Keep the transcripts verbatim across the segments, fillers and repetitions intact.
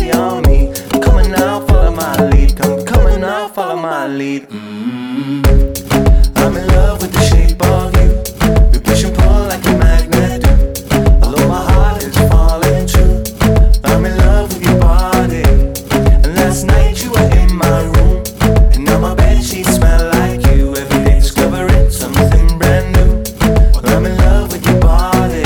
body on me. Come on now, follow my lead. Come, come on now, follow my lead. Mm-hmm. I'm in love with the shape of you. We push and pull like a magnet do. Although my heart is falling true, I'm in love with your body. And last night you were in my room, and now my bed sheets smell like you. Every day discovering something brand new. I'm in love with your body.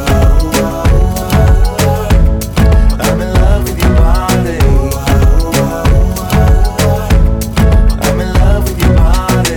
I'm in love with your body. I'm in love with your body.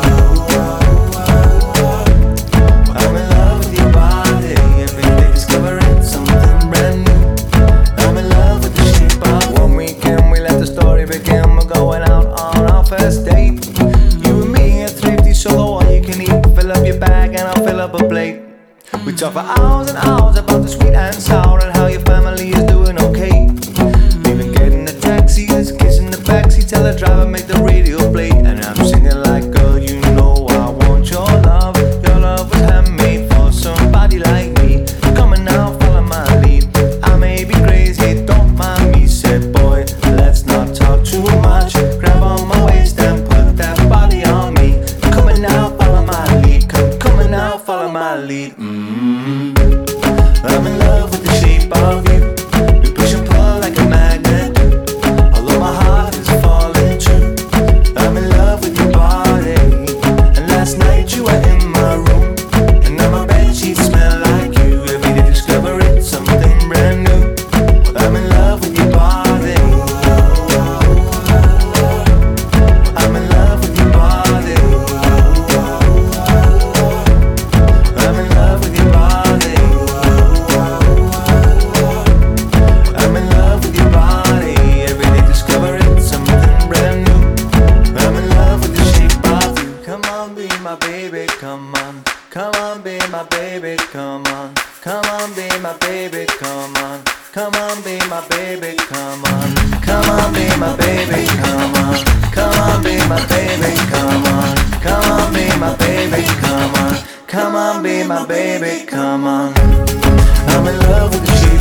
I'm in love with your body. Every day discovering something brand new. I'm in love with the shape of one weekend. We let the story begin. We're going out on our first date. You and me at Thrifty Solo, all you can eat. Fill up your bag and I'll fill up a plate. We talk for hours and hours about the sweet and sour and how your family is doing okay. Even getting the taxis, kissing the backseat, tell the driver make the radio play. And I'm singing like, girl, you know I want your love. Your love was handmade for somebody like me. Come on now, follow my lead. I may be crazy, don't mind me. Said, boy, let's not talk too much. Grab on my waist and put that body on me. Come on now, follow my lead. Come, come on now, follow my lead. Mm-hmm. I'm in love with the shape of you. We push and pull like a magnet do. Although my heart is falling true, I'm in love with your body. And last night you were in my room, and now my bed sheets smell like you. Every day discovering something brand new. I'm in love with your body. I'm in love with your body. I'm in love with your body. I'm in love with your body. Every day discovering something brand new. I'm in love with the shape of you. Come on, be my baby, come on. Come on, be my baby, come on. Come on, be my baby, come on. Come on, be my baby, come on. Come on, be my baby, come on. Come on, be my baby, come on. Come on, be my baby, come on. Come on, be my baby, come on. I'm in love with the shape